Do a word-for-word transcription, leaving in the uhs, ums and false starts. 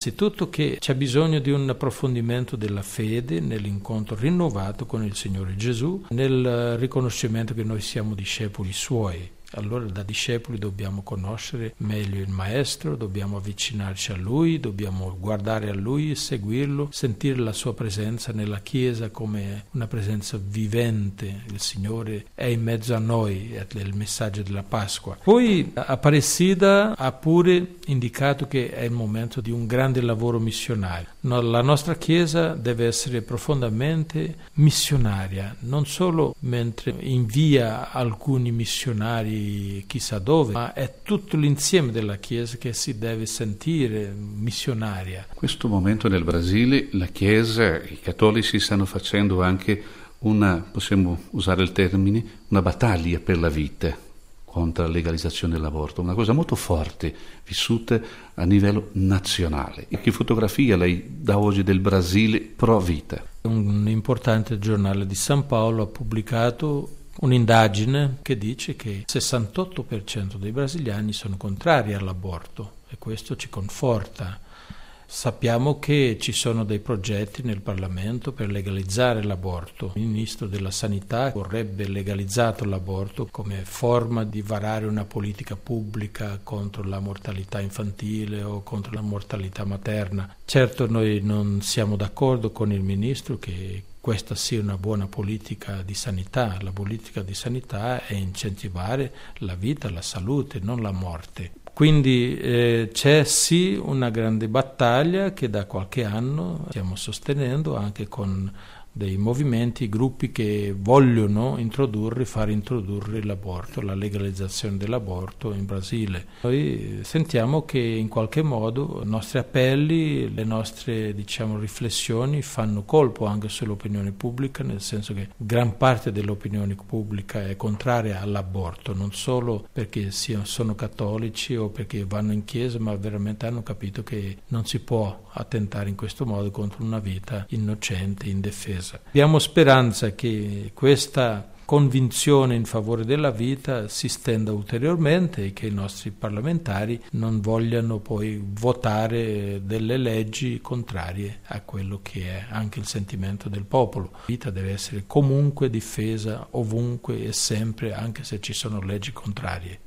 Innanzitutto che c'è bisogno di un approfondimento della fede nell'incontro rinnovato con il Signore Gesù, nel riconoscimento che noi siamo discepoli Suoi. Allora da discepoli dobbiamo conoscere meglio il Maestro, dobbiamo avvicinarci a Lui, dobbiamo guardare a Lui, seguirlo, sentire la Sua presenza nella Chiesa come una presenza vivente. Il Signore è in mezzo a noi, è il messaggio della Pasqua. Poi Aparecida ha pure indicato che è il momento di un grande lavoro missionario. No, la nostra Chiesa deve essere profondamente missionaria, non solo mentre invia alcuni missionari chissà dove, ma è tutto l'insieme della Chiesa che si deve sentire missionaria. In questo momento nel Brasile la Chiesa, i cattolici stanno facendo anche una, possiamo usare il termine, una battaglia per la vita contro la legalizzazione dell'aborto, una cosa molto forte, vissuta a livello nazionale. E che fotografia lei dà oggi del Brasile pro vita? Un importante giornale di San Paolo ha pubblicato un'indagine che dice che il sessantotto per cento dei brasiliani sono contrari all'aborto e questo ci conforta. Sappiamo che ci sono dei progetti nel Parlamento per legalizzare l'aborto. Il Ministro della Sanità vorrebbe legalizzato l'aborto come forma di varare una politica pubblica contro la mortalità infantile o contro la mortalità materna. Certo noi non siamo d'accordo con il Ministro che questa sia una buona politica di sanità. La politica di sanità è incentivare la vita, la salute, non la morte. Quindi eh, c'è sì una grande battaglia che da qualche anno stiamo sostenendo anche con dei movimenti, gruppi che vogliono introdurre, far introdurre l'aborto, la legalizzazione dell'aborto in Brasile. Noi sentiamo che in qualche modo i nostri appelli, le nostre diciamo riflessioni fanno colpo anche sull'opinione pubblica, nel senso che gran parte dell'opinione pubblica è contraria all'aborto, non solo perché sono cattolici o perché vanno in chiesa, ma veramente hanno capito che non si può attentare in questo modo contro una vita innocente, indefesa. Abbiamo speranza che questa convinzione in favore della vita si stenda ulteriormente e che i nostri parlamentari non vogliano poi votare delle leggi contrarie a quello che è anche il sentimento del popolo. La vita deve essere comunque difesa ovunque e sempre, anche se ci sono leggi contrarie.